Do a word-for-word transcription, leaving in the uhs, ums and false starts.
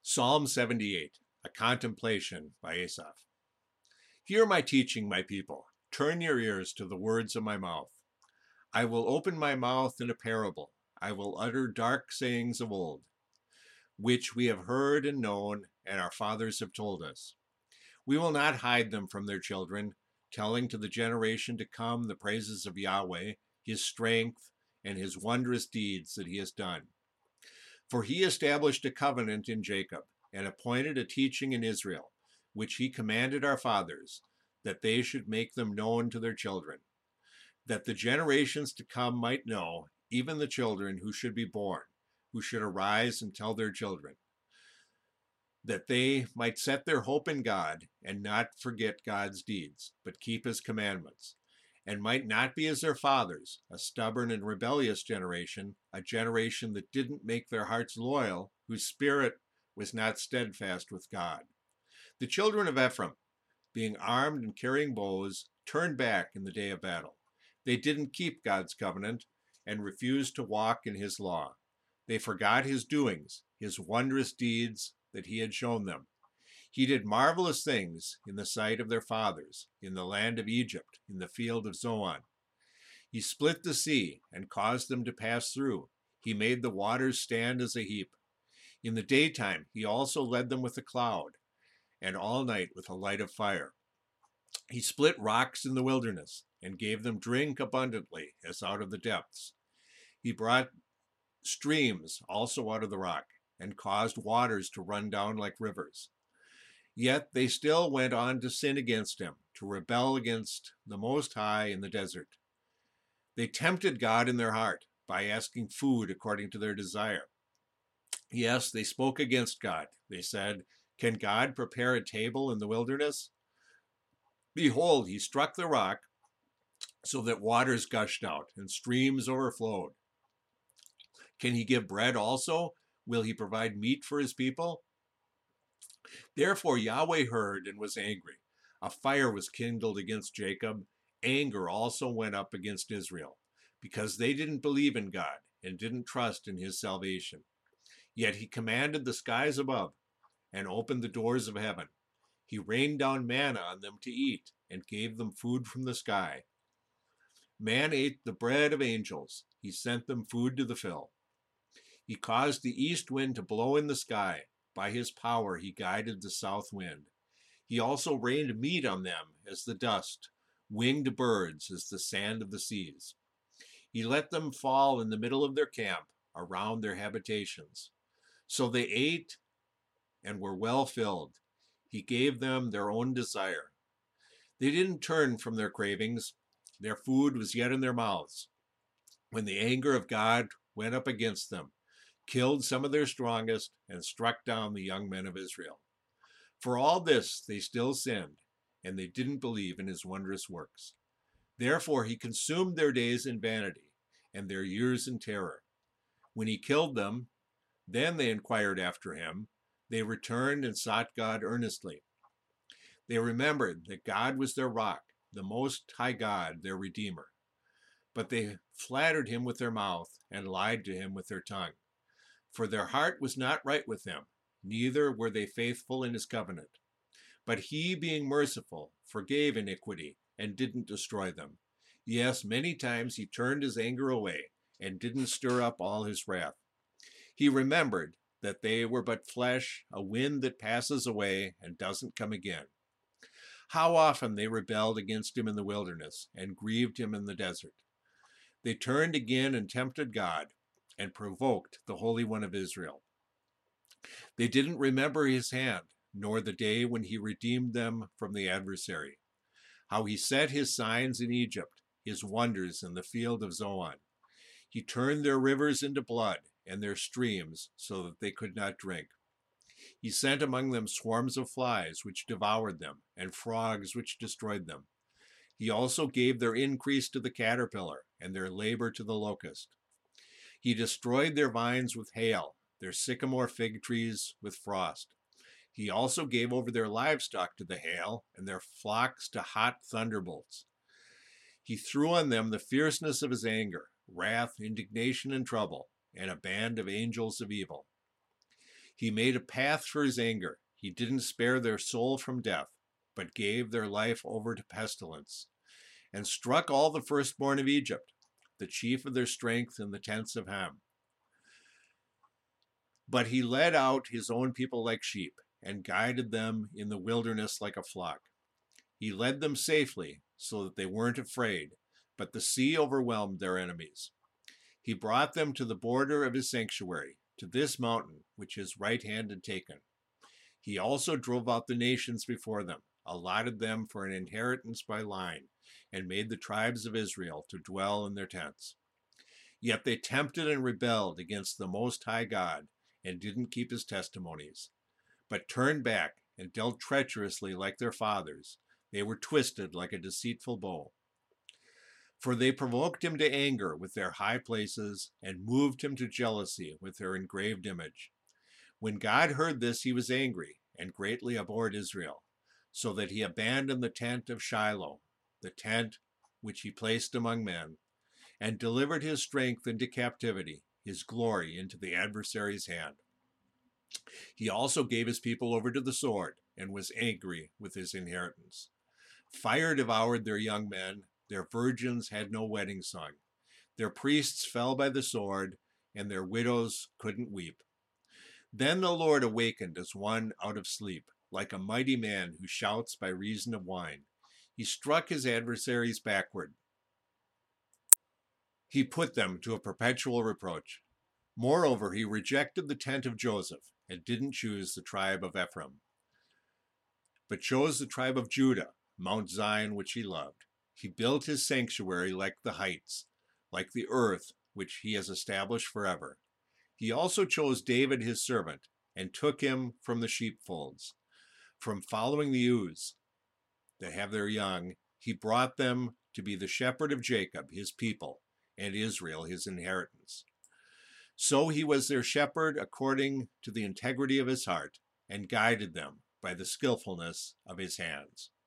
Psalm seventy-eight, a contemplation by Asaph. Hear my teaching, my people. Turn your ears to the words of my mouth. I will open my mouth in a parable. I will utter dark sayings of old, which we have heard and known, and our fathers have told us. We will not hide them from their children, telling to the generation to come the praises of Yahweh, his strength, and his wondrous deeds that he has done. For he established a covenant in Jacob, and appointed a teaching in Israel, which he commanded our fathers, that they should make them known to their children, that the generations to come might know, even the children who should be born, who should arise and tell their children, that they might set their hope in God, and not forget God's deeds, but keep his commandments, and might not be as their fathers, a stubborn and rebellious generation, a generation that didn't make their hearts loyal, whose spirit was not steadfast with God. The children of Ephraim, being armed and carrying bows, turned back in the day of battle. They didn't keep God's covenant and refused to walk in his law. They forgot his doings, his wondrous deeds that he had shown them. He did marvelous things in the sight of their fathers, in the land of Egypt, in the field of Zoan. He split the sea and caused them to pass through. He made the waters stand as a heap. In the daytime he also led them with a cloud, and all night with a light of fire. He split rocks in the wilderness, and gave them drink abundantly, as out of the depths. He brought streams also out of the rock, and caused waters to run down like rivers. Yet they still went on to sin against him, to rebel against the Most High in the desert. They tempted God in their heart by asking food according to their desire. Yes, they spoke against God. They said, "Can God prepare a table in the wilderness? Behold, he struck the rock so that waters gushed out and streams overflowed. Can he give bread also? Will he provide meat for his people?" Therefore Yahweh heard and was angry. A fire was kindled against Jacob. Anger also went up against Israel, because they didn't believe in God and didn't trust in his salvation. Yet he commanded the skies above and opened the doors of heaven. He rained down manna on them to eat and gave them food from the sky. Man ate the bread of angels. He sent them food to the fill. He caused the east wind to blow in the sky. By his power he guided the south wind. He also rained meat on them as the dust, winged birds as the sand of the seas. He let them fall in the middle of their camp, around their habitations. So they ate and were well filled. He gave them their own desire. They didn't turn from their cravings. Their food was yet in their mouths, when the anger of God went up against them, killed some of their strongest, and struck down the young men of Israel. For all this they still sinned, and they didn't believe in his wondrous works. Therefore he consumed their days in vanity, and their years in terror. When he killed them, then they inquired after him. They returned and sought God earnestly. They remembered that God was their rock, the Most High God, their Redeemer. But they flattered him with their mouth and lied to him with their tongue. For their heart was not right with him, neither were they faithful in his covenant. But he, being merciful, forgave iniquity and didn't destroy them. Yes, many times he turned his anger away and didn't stir up all his wrath. He remembered that they were but flesh, a wind that passes away and doesn't come again. How often they rebelled against him in the wilderness and grieved him in the desert. They turned again and tempted God, and provoked the Holy One of Israel. They didn't remember his hand, nor the day when he redeemed them from the adversary, how he set his signs in Egypt, his wonders in the field of Zoan. He turned their rivers into blood, and their streams so that they could not drink. He sent among them swarms of flies, which devoured them, and frogs, which destroyed them. He also gave their increase to the caterpillar, and their labor to the locust. He destroyed their vines with hail, their sycamore fig trees with frost. He also gave over their livestock to the hail, and their flocks to hot thunderbolts. He threw on them the fierceness of his anger, wrath, indignation, and trouble, and a band of angels of evil. He made a path for his anger. He didn't spare their soul from death, but gave their life over to pestilence, and struck all the firstborn of Egypt, the chief of their strength in the tents of Ham. But he led out his own people like sheep, and guided them in the wilderness like a flock. He led them safely, so that they weren't afraid, but the sea overwhelmed their enemies. He brought them to the border of his sanctuary, to this mountain which his right hand had taken. He also drove out the nations before them, allotted them for an inheritance by line, and made the tribes of Israel to dwell in their tents. Yet they tempted and rebelled against the Most High God, and didn't keep his testimonies, but turned back and dealt treacherously like their fathers. They were twisted like a deceitful bow. For they provoked him to anger with their high places, and moved him to jealousy with their engraved image. When God heard this, he was angry, and greatly abhorred Israel, so that he abandoned the tent of Shiloh, the tent which he placed among men, and delivered his strength into captivity, his glory into the adversary's hand. He also gave his people over to the sword, and was angry with his inheritance. Fire devoured their young men, their virgins had no wedding song. Their priests fell by the sword, and their widows couldn't weep. Then the Lord awakened as one out of sleep, like a mighty man who shouts by reason of wine. He struck his adversaries backward. He put them to a perpetual reproach. Moreover, he rejected the tent of Joseph, and didn't choose the tribe of Ephraim, but chose the tribe of Judah, Mount Zion, which he loved. He built his sanctuary like the heights, like the earth which he has established forever. He also chose David his servant, and took him from the sheepfolds. From following the ewes that have their young, he brought them to be the shepherd of Jacob, his people, and Israel, his inheritance. So he was their shepherd according to the integrity of his heart, and guided them by the skillfulness of his hands.